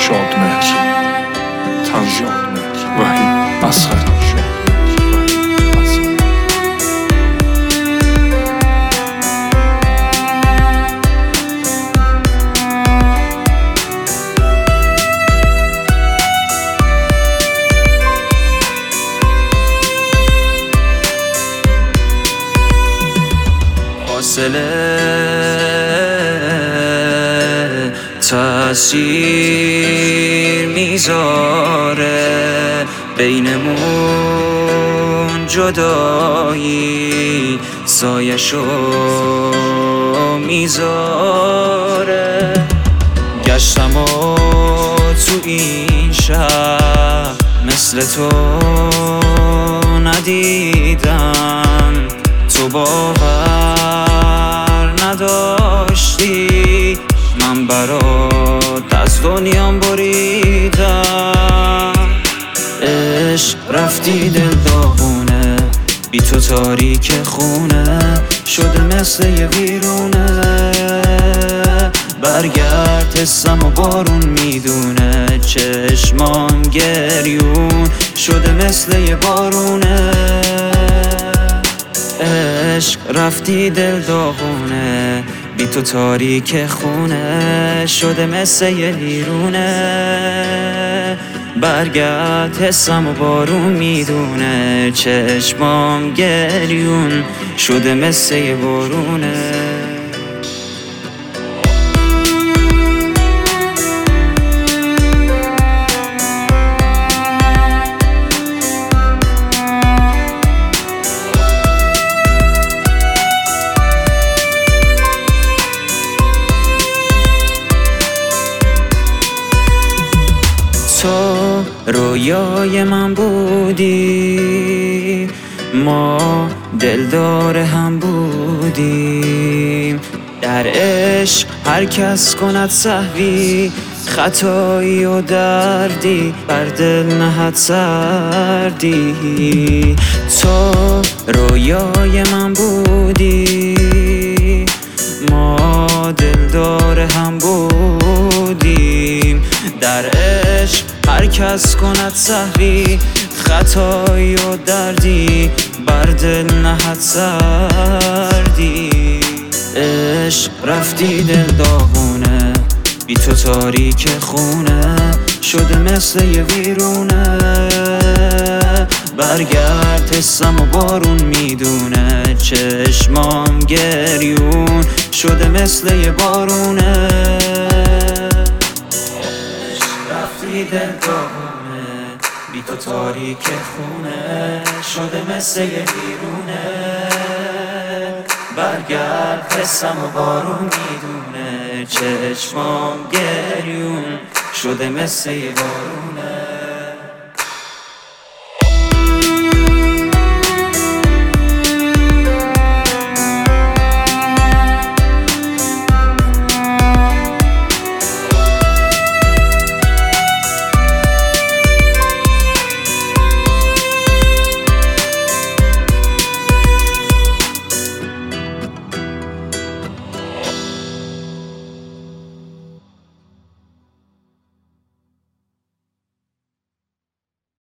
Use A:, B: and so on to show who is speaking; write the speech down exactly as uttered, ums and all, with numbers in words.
A: شادمهر تنظیم وحید اصغری.
B: فاصله تأثیر میذاره بینمون، جدایی سایشو میذاره. گشتم و تو این شهر مثل تو ندیدم، تو باور نداشتی من برات از دنیام بریدم. عشق رفتی دل داغونه، بی تو تاریک خونه شده مثل یه ویرونه. برگرد حسم و بارون میدونه، چشمام گریون شده مثل یه بارونه. عشق رفتی دل داغونه، بی تو تاریک خونه شده مثل یه ویرونه. برگرد حسم و بارون میدونه، چشمام گریون شده مثل یه بارونه. تو رویای من بودی، ما دلدار هم بودیم. در عشق هر کس کند سهوی، خطایی و دردی بر دل نهد سردی. تو رویای من بودی، ما دلدار هم بودیم. در عشق هر کس کند سهوی، خطایی و دردی بر دل نهد سردی. عشق رفتی دل داغونه، بی تو تاریک خونه شده مثل یه ویرونه. برگرد حسم و بارون میدونه، چشمام گریون شده مثل یه بارونه. رفتی دل داغونه، بی تو تاریک خونه شده مثل یه ویرونه. برگرد حسم و بارون میدونه، چشمام گریون شده مثل یه بارونه.